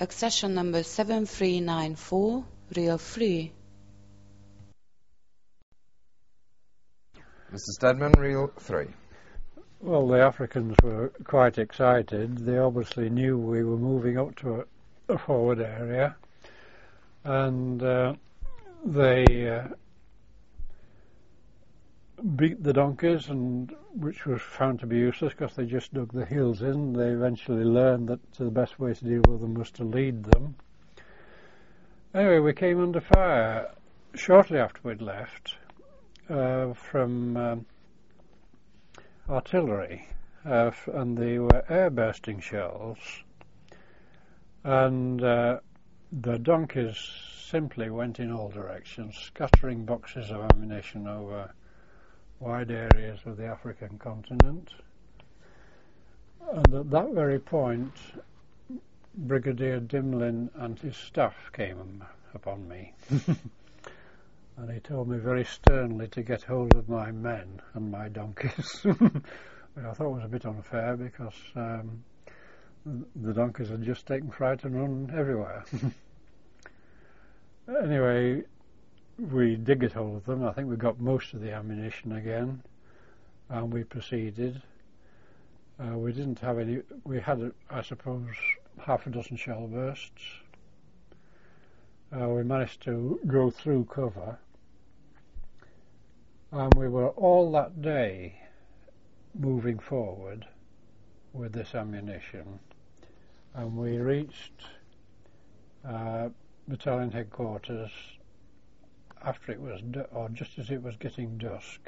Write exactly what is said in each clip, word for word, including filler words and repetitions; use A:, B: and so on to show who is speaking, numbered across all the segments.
A: Accession number seven three nine four, real free.
B: Mister Steadman, reel three.
C: Well, the Africans were quite excited. They obviously knew we were moving up to a, a forward area, and uh, they uh, beat the donkeys, and which was found to be useless because they just dug the heels in. They eventually learned that the best way to deal with them was to lead them. Anyway, we came under fire shortly after we'd left uh, from um, artillery, uh, f- and they were air-bursting shells, and uh, the donkeys simply went in all directions, scattering boxes of ammunition over wide areas of the African continent. And at that very point, Brigadier Dimlin and his staff came upon me. And he told me very sternly to get hold of my men and my donkeys, which I thought was a bit unfair because um, the donkeys had just taken fright and run everywhere. Anyway, we did get hold of them. I think we got most of the ammunition again, and we proceeded. Uh, we didn't have any. We had, I suppose, half a dozen shell bursts. Uh, we managed to go through cover, and we were all that day moving forward with this ammunition, and we reached uh, battalion headquarters after it was, du- or just as it was getting dusk,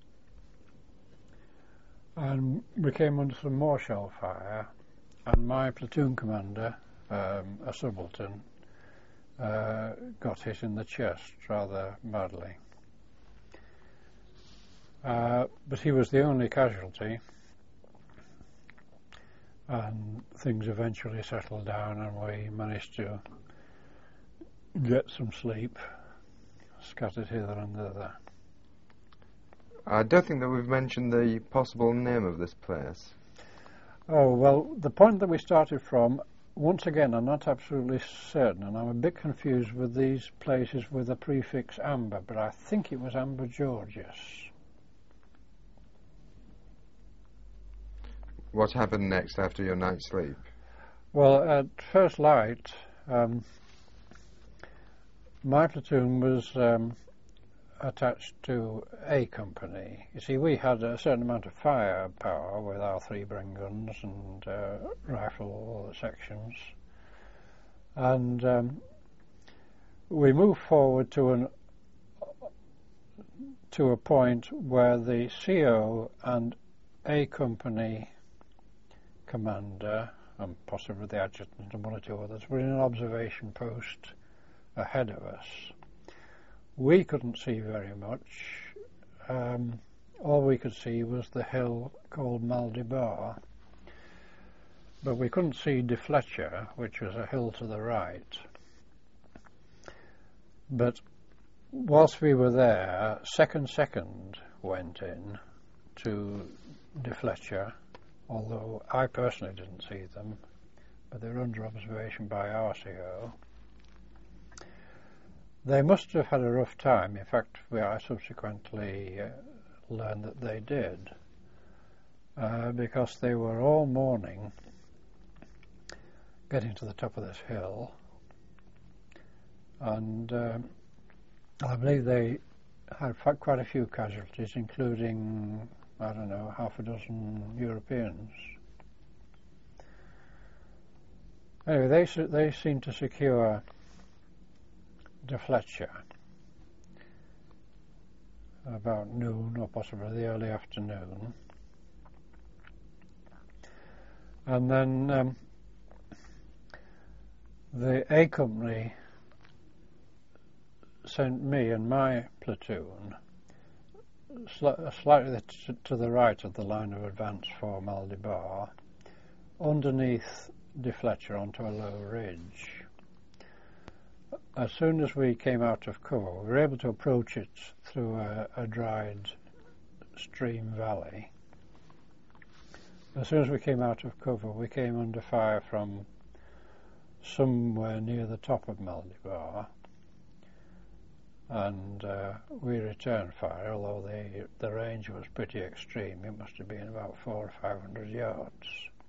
C: and we came under some more shell fire, and my platoon commander, um, a subaltern, Uh, got hit in the chest rather badly. Uh, but he was the only casualty, and things eventually settled down and we managed to get some sleep, scattered hither and thither.
B: I don't think that we've mentioned the possible name of this place.
C: Oh, well, the point that we started from, once again, I'm not absolutely certain, and I'm a bit confused with these places with the prefix Amber, but I think it was Amber Georges.
B: What happened next after your night's sleep?
C: Well, at first light, um, my platoon was um, attached to A Company. You see, we had a certain amount of firepower with our three Bren guns and uh, rifle sections, and um, we moved forward to an to a point where the C O and A Company commander and possibly the adjutant and one or two others were in an observation post ahead of us. We couldn't see very much. Um, all we could see was the hill called Maldibar. But we couldn't see De Fletcher, which was a hill to the right. But whilst we were there, second second went in to De Fletcher, although I personally didn't see them, but they were under observation by our C O. They must have had a rough time. In fact, we, I subsequently uh, learned that they did, uh, because they were all morning getting to the top of this hill, and um, I believe they had fa- quite a few casualties, including, I don't know, half a dozen Europeans. Anyway, they su- they seemed to secure De Fletcher about noon, or possibly the early afternoon, and then um, the A Company sent me and my platoon sli- slightly t- to the right of the line of advance for Maldibar, underneath De Fletcher onto a low ridge. As soon as we came out of cover, we were able to approach it through a, a dried stream valley. As soon as we came out of cover, we came under fire from somewhere near the top of Maldibar, and uh, we returned fire, although the, the range was pretty extreme. It must have been about four or five hundred yards.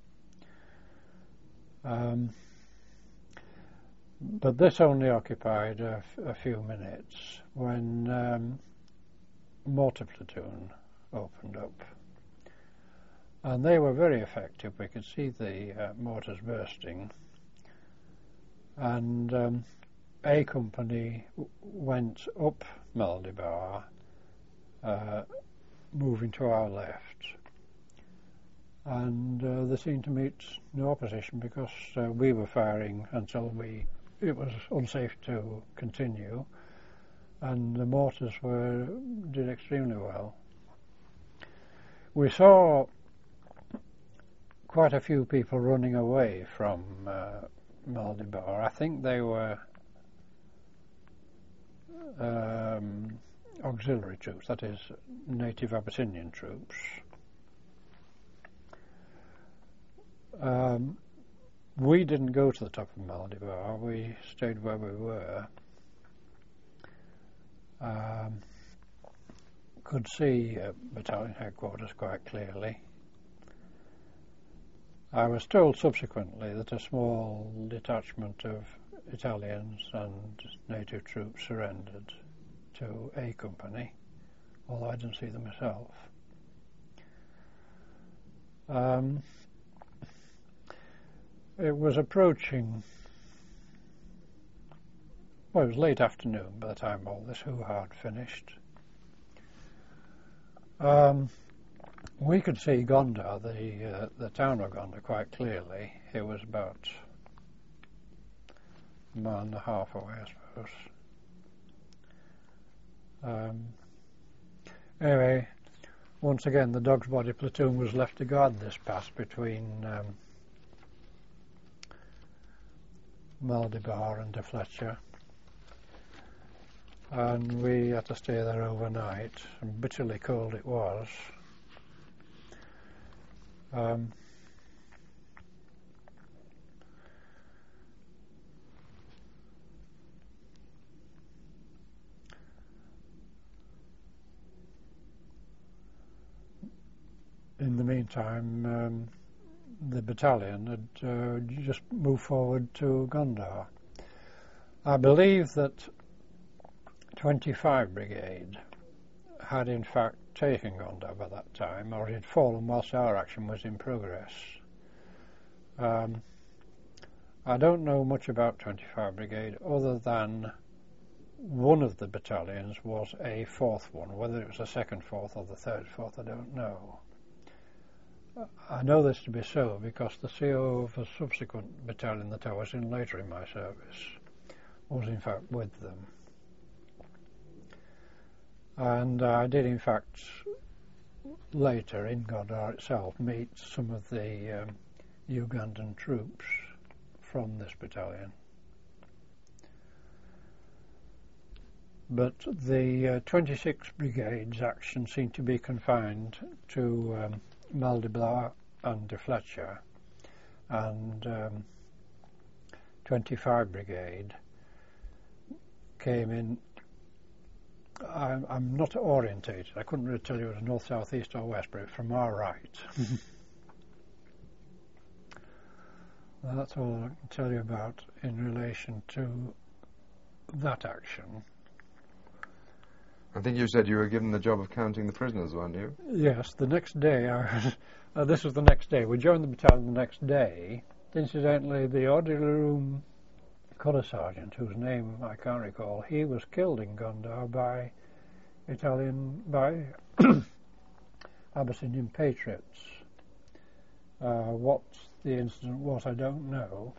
C: Um, but this only occupied a, f- a few minutes when um, mortar platoon opened up, and they were very effective. We could see the uh, mortars bursting, and um, A Company w- went up Maldibar, uh, moving to our left, and uh, they seemed to meet no opposition because uh, we were firing until we it was unsafe to continue, and the mortars were did extremely well. We saw quite a few people running away from uh, Maldibar. I think they were um, auxiliary troops, that is, native Abyssinian troops. Um, we didn't go to the top of Maldibar, we stayed where we were. Um, could see uh, battalion headquarters quite clearly. I was told subsequently that a small detachment of Italians and native troops surrendered to A Company, although I didn't see them myself. Um, it was approaching, well, it was late afternoon by the time all this hoo-ha had finished. Um, we could see Gondar, the uh, the town of Gondar, quite clearly. It was about a mile and a half away, I suppose. Um, anyway, once again, the Dog's Body platoon was left to guard this pass between um, Maldibar and De Fletcher, and we had to stay there overnight, and bitterly cold it was. Um, in the meantime, um, the battalion had uh, just moved forward to Gondar. I believe that twenty-five Brigade had in fact taken Gondar by that time, or it had fallen whilst our action was in progress. Um, I don't know much about twenty-five Brigade other than one of the battalions was a fourth one. Whether it was the second fourth or the third fourth, I don't know. I know this to be so because the C O of a subsequent battalion that I was in later in my service was in fact with them. And I did in fact later in Gondar itself meet some of the um, Ugandan troops from this battalion. But the uh, twenty-sixth Brigade's action seemed to be confined to um, Maldibar and De Fletcher, and um, twenty-five Brigade came in. I'm, I'm not orientated. I couldn't really tell you it was north, south, east or west, but from our right. That's all I can tell you about in relation to that action.
B: I think you said you were given the job of counting the prisoners, weren't you?
C: Yes, the next day, I was, uh, this was the next day. We joined the battalion the next day. Incidentally, the orderly room colour sergeant, whose name I can't recall, he was killed in Gondar by Italian, by Abyssinian patriots. Uh, what the incident was, I don't know,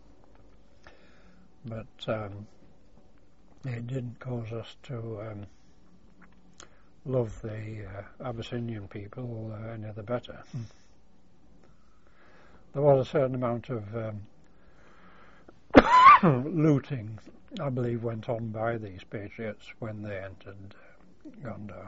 C: but um, it didn't cause us to um, love the uh, Abyssinian people uh, any the better. Mm. There was a certain amount of um, looting, I believe, went on by these patriots when they entered uh, Gondar.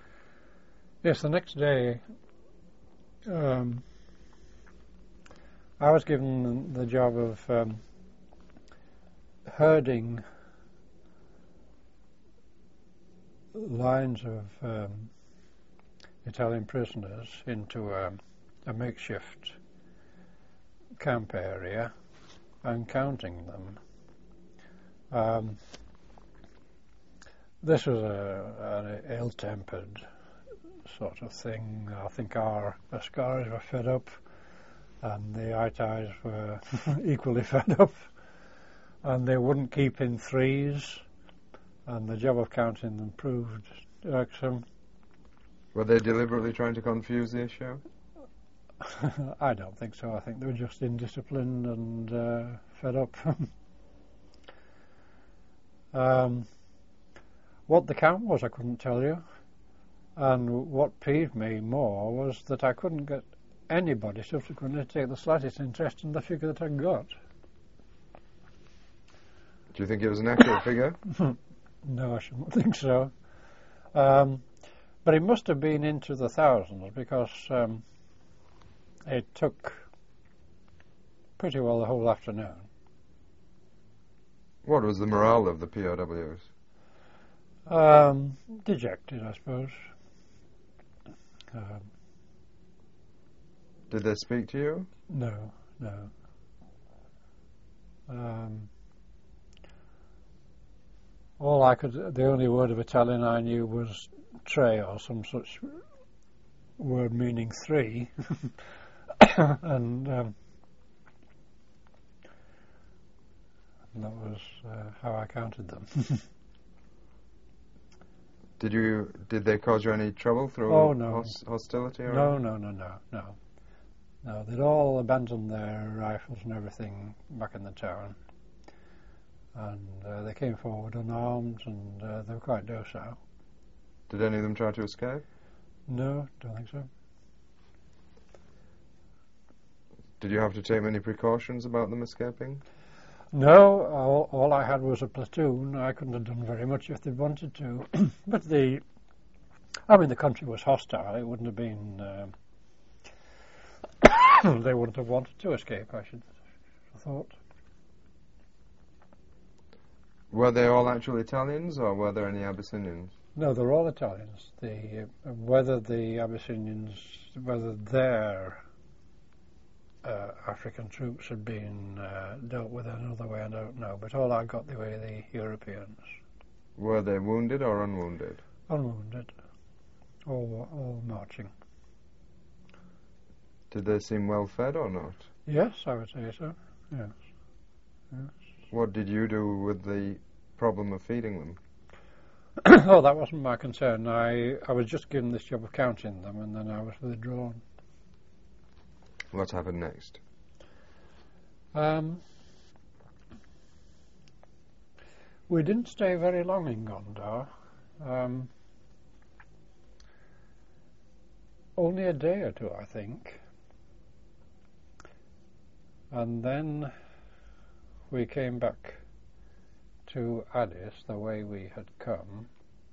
C: Yes, the next day um, I was given the job of um, herding lines of um, Italian prisoners into a, a makeshift camp area and counting them. Um, this was a, an ill-tempered sort of thing. I think our Askaris were fed up, and the Itais were equally fed up, and they wouldn't keep in threes, and the job of counting them proved irksome.
B: Were they deliberately trying to confuse the issue?
C: I don't think so. I think they were just indisciplined and uh, fed up. um, what the count was, I couldn't tell you. And what peeved me more was that I couldn't get anybody subsequently to take the slightest interest in the figure that I got.
B: Do you think it was an accurate figure?
C: No, I shouldn't think so. Um, but it must have been into the thousands, because um, it took pretty well the whole afternoon.
B: What was the morale of the P O Ws?
C: Um, dejected, I suppose. Um,
B: Did they speak to you?
C: no, no. Um, all I could, the only word of Italian I knew was tre, or some such word meaning three, and um, that was uh, how I counted them.
B: Did you? Did they cause you any trouble through
C: Oh, no.
B: hos- hostility? Or
C: No, no, no, no, no. No, they'd all abandoned their rifles and everything back in the town. And uh, they came forward unarmed, and uh, they were quite docile.
B: Did any of them try to escape?
C: No, don't think so.
B: Did you have to take many precautions about them escaping?
C: No, all, all I had was a platoon. I couldn't have done very much if they'd wanted to. But the, I mean, the country was hostile. It wouldn't have been, uh, they wouldn't have wanted to escape, I should have thought.
B: Were they all actual Italians, or were there any Abyssinians?
C: No, they're all Italians. The, uh, whether the Abyssinians, whether their uh, African troops had been uh, dealt with another way, I don't know. But all I got the way the Europeans.
B: Were they wounded or unwounded?
C: Unwounded. All, all marching.
B: Did they seem well fed or not?
C: Yes, I would say so. Yes. Yes.
B: What did you do with the problem of feeding them?
C: Oh, that wasn't my concern. I, I was just given this job of counting them, and then I was withdrawn.
B: What happened next?
C: Um, we didn't stay very long in Gondar. Um, only a day or two, I think. And then we came back to Addis the way we had come,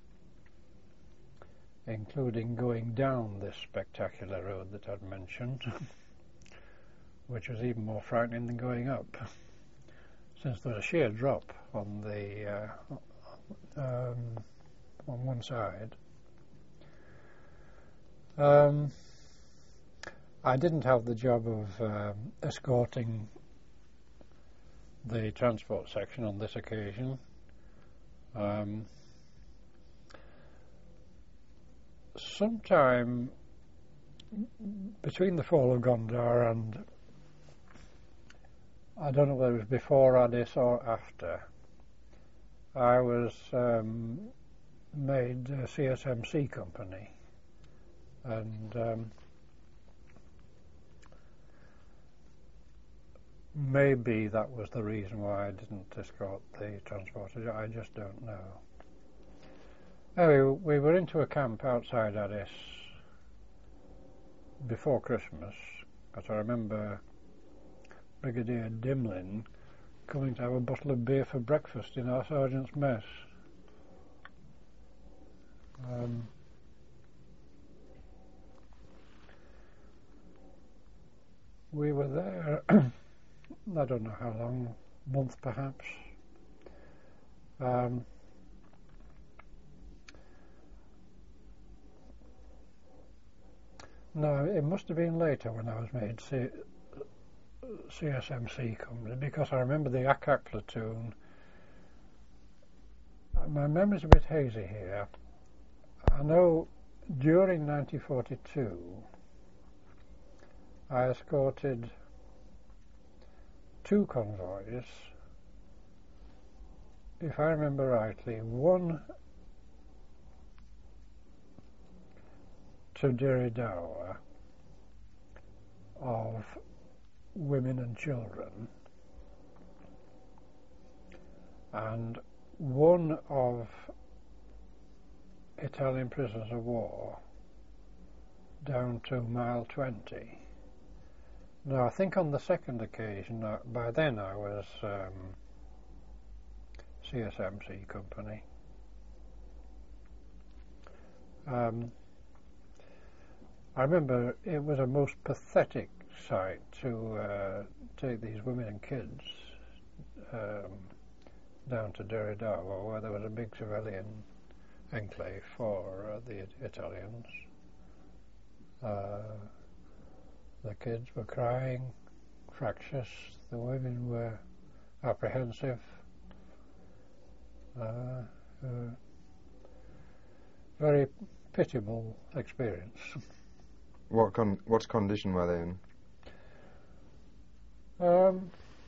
C: including going down this spectacular road that I'd mentioned, which was even more frightening than going up, since there was a sheer drop on the uh, um, on one side. Um, I didn't have the job of um, escorting the transport section on this occasion. Um, sometime between the fall of Gondar and, I don't know whether it was before Addis or after, I was um, made a C S M C company, and um, maybe that was the reason why I didn't escort the transporter. I just don't know. Anyway, we were into a camp outside Addis before Christmas, because I remember Brigadier Dimlin coming to have a bottle of beer for breakfast in our sergeant's mess. Um, we were there, I don't know how long, a month perhaps. Um, no, it must have been later when I was made C- CSMC company, because I remember the A C A C platoon. My memory's a bit hazy here. I know during nineteen forty-two I escorted two convoys, if I remember rightly, one to Diridawa of women and children, and one of Italian prisoners of war down to mile twenty. Now, I think on the second occasion, uh, by then I was um, C S M C company. Um, I remember it was a most pathetic sight to uh, take these women and kids um, down to Diridawa, where there was a big civilian enclave for uh, the Italians. Uh, the kids were crying, fractious, the women were apprehensive. Uh, uh, very pitiable experience.
B: What con- what condition were they in?
C: Um,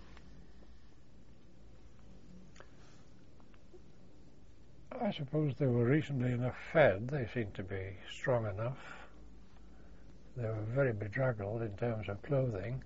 C: I suppose they were recently enough fed. They seemed to be strong enough. They were very bedraggled in terms of clothing.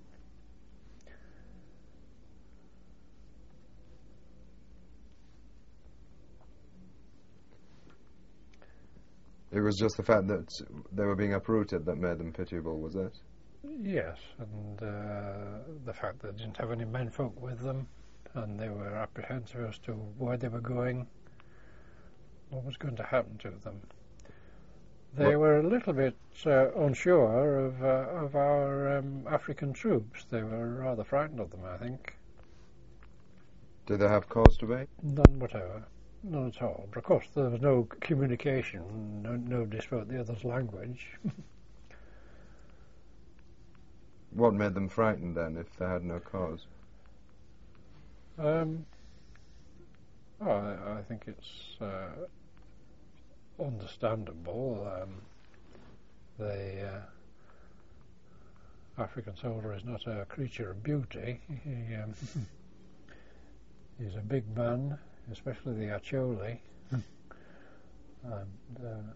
B: It was just the fact that they were being uprooted that made them pitiable, was it?
C: Yes, and uh, the fact that they didn't have any menfolk with them, and they were apprehensive as to where they were going, what was going to happen to them. They
B: what?
C: were a little bit uh, unsure of uh, of our um, African troops. They were rather frightened of them, I think.
B: Did they have cause to be?
C: None whatever. None at all. But of course there was no communication. No, nobody spoke the other's language.
B: What made them frightened then, if they had no cause?
C: Um, oh, I, I think it's uh, understandable. Um, the uh, African soldier is not a creature of beauty. He, um, he's a big man, especially the Acholi. and uh,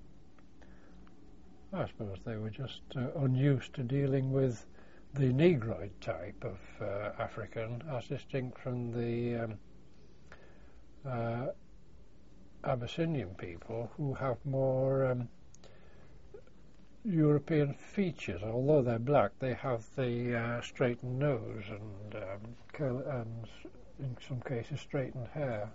C: I suppose they were just uh, unused to dealing with the Negroid type of uh, African, as distinct from the um, uh, Abyssinian people, who have more um, European features. Although they're black, they have the uh, straightened nose and, um, curl and in some cases straightened hair.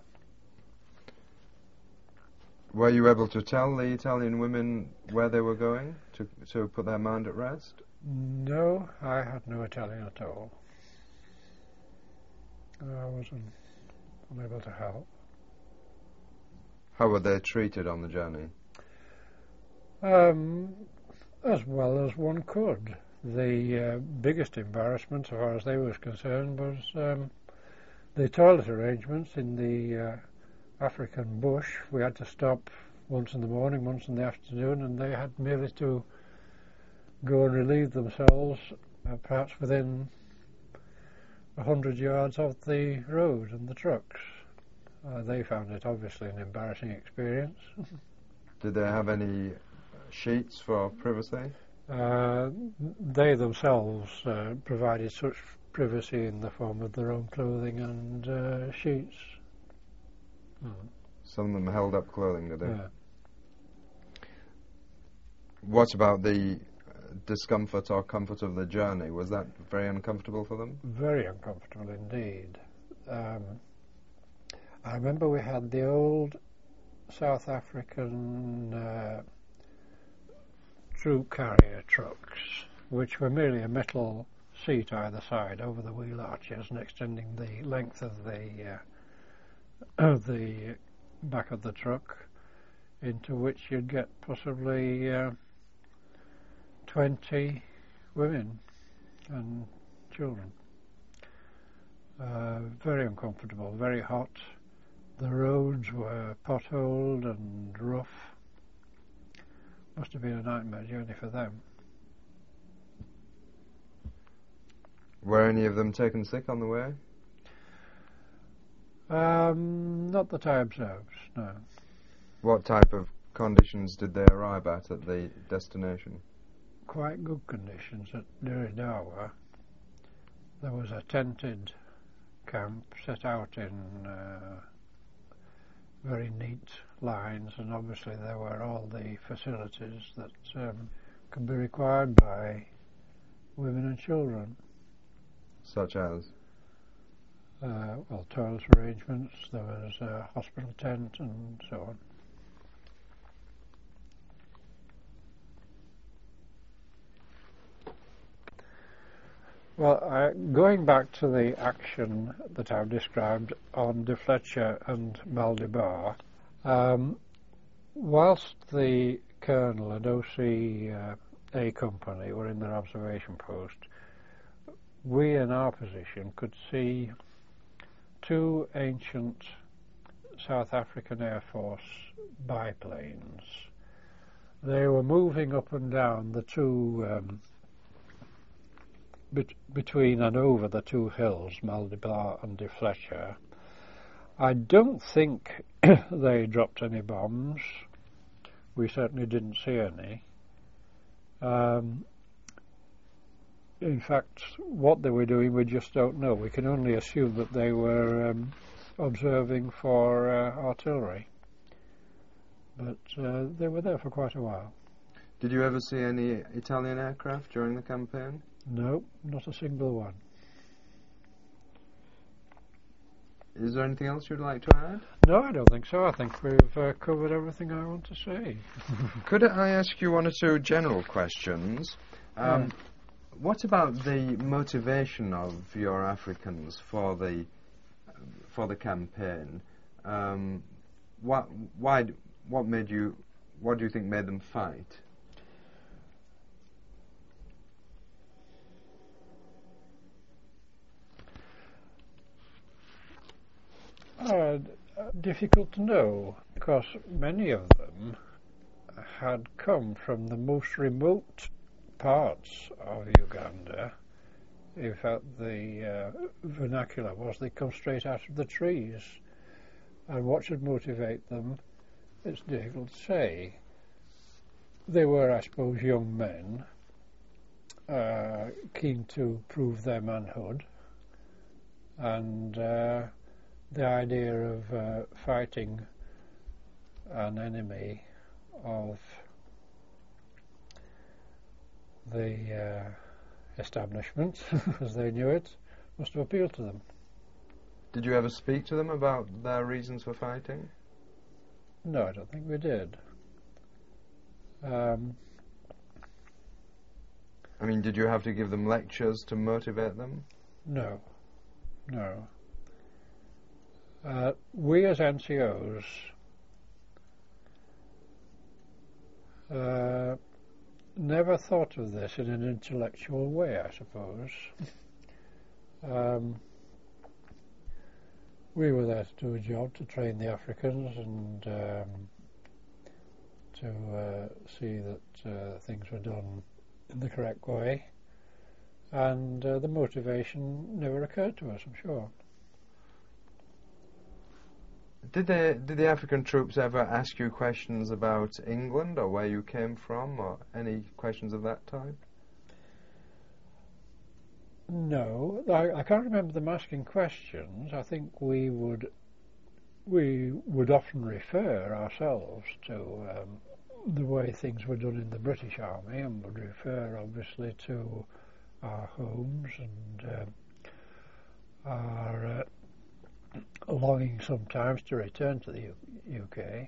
B: Were you able to tell the Italian women where they were going to to put their mind at rest?
C: No, I had no Italian at all. I was un- unable to help.
B: How were they treated on the journey?
C: Um, as well as one could. The uh, biggest embarrassment, as far as they were concerned, was um, the toilet arrangements in the uh, African bush. We had to stop once in the morning, once in the afternoon, and they had merely to go and relieve themselves, uh, perhaps within a hundred yards of the road and the trucks. Uh, they found it obviously an embarrassing experience.
B: Did they have any sheets for privacy?
C: Uh, they themselves uh, provided such privacy in the form of their own clothing and uh, sheets. Mm.
B: Some of them held up clothing, did they?
C: Yeah.
B: What about the discomfort or comfort of the journey? Was that very uncomfortable for them?
C: Very uncomfortable indeed. Um, I remember we had the old South African uh, troop carrier trucks, which were merely a metal seat either side over the wheel arches and extending the length of the uh, of the back of the truck, into which you'd get possibly uh, twenty women and children. Uh, very uncomfortable, very hot. The roads were potholed and rough. Must have been a nightmare journey for them.
B: Were any of them taken sick on the way?
C: Um, not that I observed, no.
B: What type of conditions did they arrive at at the destination?
C: Quite good conditions at Diridawa. There was a tented camp set out in uh, very neat lines, and obviously there were all the facilities that um, could be required by women and children.
B: Such as?
C: Uh, well, toilet arrangements, there was a hospital tent and so on. Well, uh, going back to the action that I've described on De Fletcher and Maldibar, um, whilst the Colonel and O C uh, A Company were in their observation post, we in our position could see two ancient South African Air Force biplanes. They were moving up and down the two um, bet- between and over the two hills, Maldibar and De Fletcher. I don't think they dropped any bombs. We certainly didn't see any. Um, in fact, what they were doing we just don't know. We can only assume that they were um, observing for uh, artillery. But uh, they were there for quite a while.
B: Did you ever see any Italian aircraft during the campaign?
C: No, not a single one.
B: Is there anything else you'd like to add?
C: No, I don't think so. I think we've uh, covered everything I want to say.
B: Could I ask you one or two general questions? Um,
C: Yeah.
B: What about the motivation of your Africans for the for the campaign? Um, what why what made you what do you think made them fight?
C: Uh, difficult to know, because many of them had come from the most remote parts of Uganda. In fact, the uh, vernacular was they come straight out of the trees. And what should motivate them, it's difficult to say. They were, I suppose, young men, uh, keen to prove their manhood, and uh, the idea of uh, fighting an enemy of the uh, establishment, as they knew it, must have appealed to them.
B: Did you ever speak to them about their reasons for fighting?
C: No, I don't think we did. Um,
B: I mean, did you have to give them lectures to motivate them?
C: no, no. Uh, we as N C Os uh, never thought of this in an intellectual way, I suppose. um, we were there to do a job, to train the Africans and um, to uh, see that uh, things were done in the correct way. And uh, the motivation never occurred to us, I'm sure.
B: Did they, did the African troops ever ask you questions about England or where you came from, or any questions of that type?
C: No, I, I can't remember them asking questions. I think we would we would often refer ourselves to um, the way things were done in the British Army, and would refer obviously to our homes and uh, our uh, longing sometimes to return to the U- UK.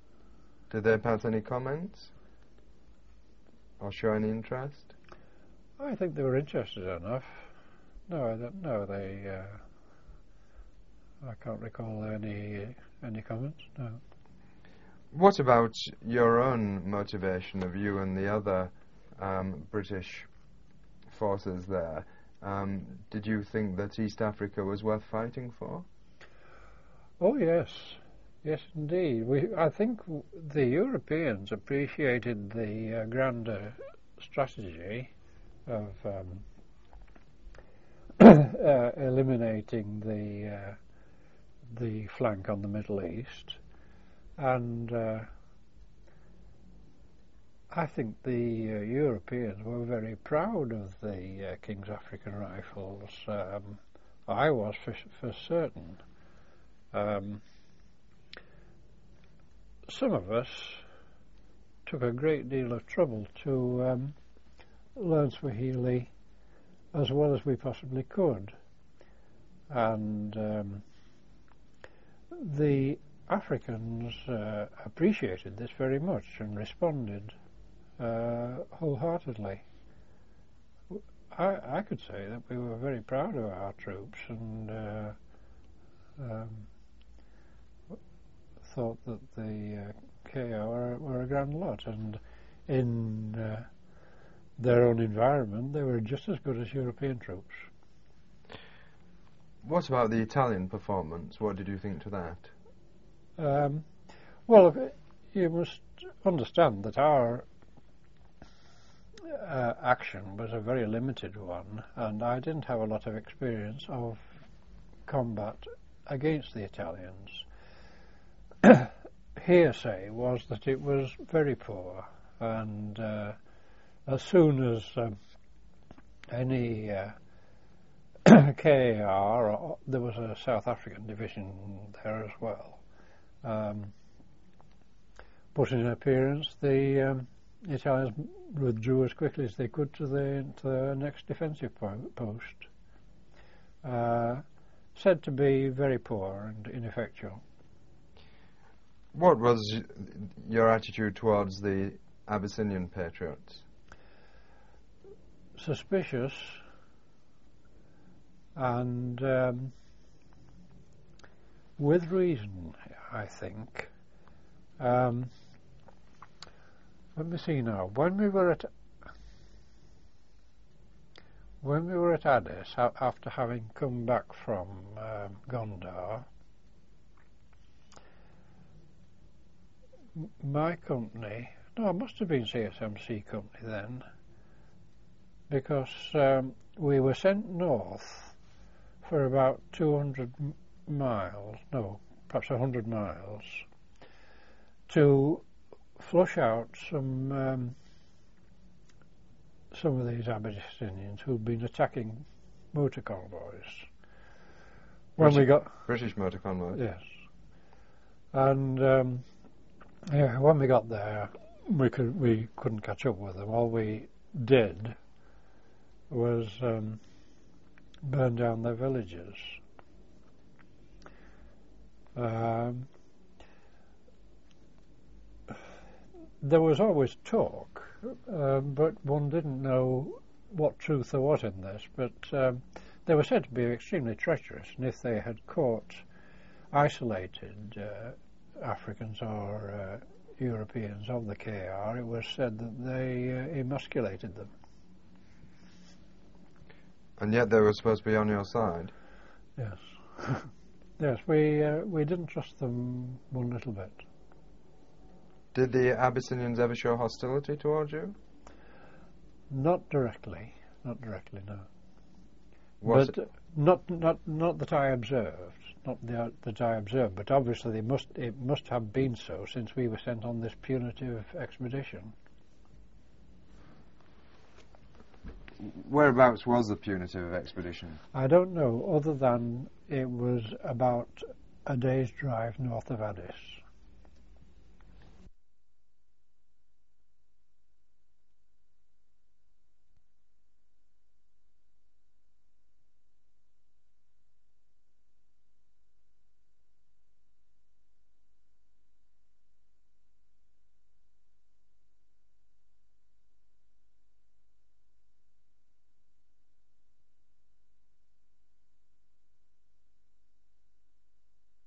B: Did they pass any comments or show any interest?
C: I think they were interested enough. No, I don't know. They. Uh, I can't recall any any comments. No.
B: What about your own motivation of you and the other um, British forces there? Um, did you think that East Africa was worth fighting for?
C: Oh yes, yes indeed. We, I think w- the Europeans appreciated the uh, grander strategy of um, uh, eliminating the uh, the flank on the Middle East, and uh, I think the uh, Europeans were very proud of the uh, King's African Rifles. Um, I was for, for certain. Um, some of us took a great deal of trouble to um, learn Swahili as well as we possibly could, and um, the Africans uh, appreciated this very much and responded uh, wholeheartedly. I, I could say that we were very proud of our troops and uh, um, thought that the uh, K R were, were a grand lot, and in uh, their own environment they were just as good as European troops.
B: What about the Italian performance? What did you think to that?
C: Um, well, you must understand that our uh, action was a very limited one, and I didn't have a lot of experience of combat against the Italians. Hearsay was that it was very poor, and uh, as soon as um, any uh, K A R, or there was a South African division there as well, um, put in an appearance, the um, Italians withdrew as quickly as they could to the, to the next defensive po- post, uh, said to be very poor and ineffectual.
B: What was your attitude towards the Abyssinian patriots?
C: Suspicious and um, with reason, I think. Um, let me see now. When we were at when we were at Addis, ha- after having come back from um, Gondar, m- my company, no, it must have been C S M C company then, because um, we were sent north for about two hundred m- miles, no, perhaps one hundred miles, to flush out some um, some of these Abyssinians who'd been attacking motor convoys. When
B: British,
C: we got
B: British motor convoys?
C: yes, and um, yeah, when we got there, we could we couldn't catch up with them. All we did was um, burn down their villages. Um, there was always talk, um, but one didn't know what truth there was in this. But um, they were said to be extremely treacherous, and if they had caught isolated uh, Africans or uh, Europeans of the K R, it was said that they uh, emasculated them.
B: And yet they were supposed to be on your side?
C: Yes. Yes, we uh, we didn't trust them one little bit.
B: Did the Abyssinians ever show hostility towards you?
C: Not directly, not directly, no.
B: Was
C: but
B: it?
C: uh, not not not that I observed, not the, uh, that I observed. But obviously, they must it must have been so, since we were sent on this punitive expedition.
B: Whereabouts was the punitive expedition?
C: I don't know, other than it was about a day's drive north of Addis.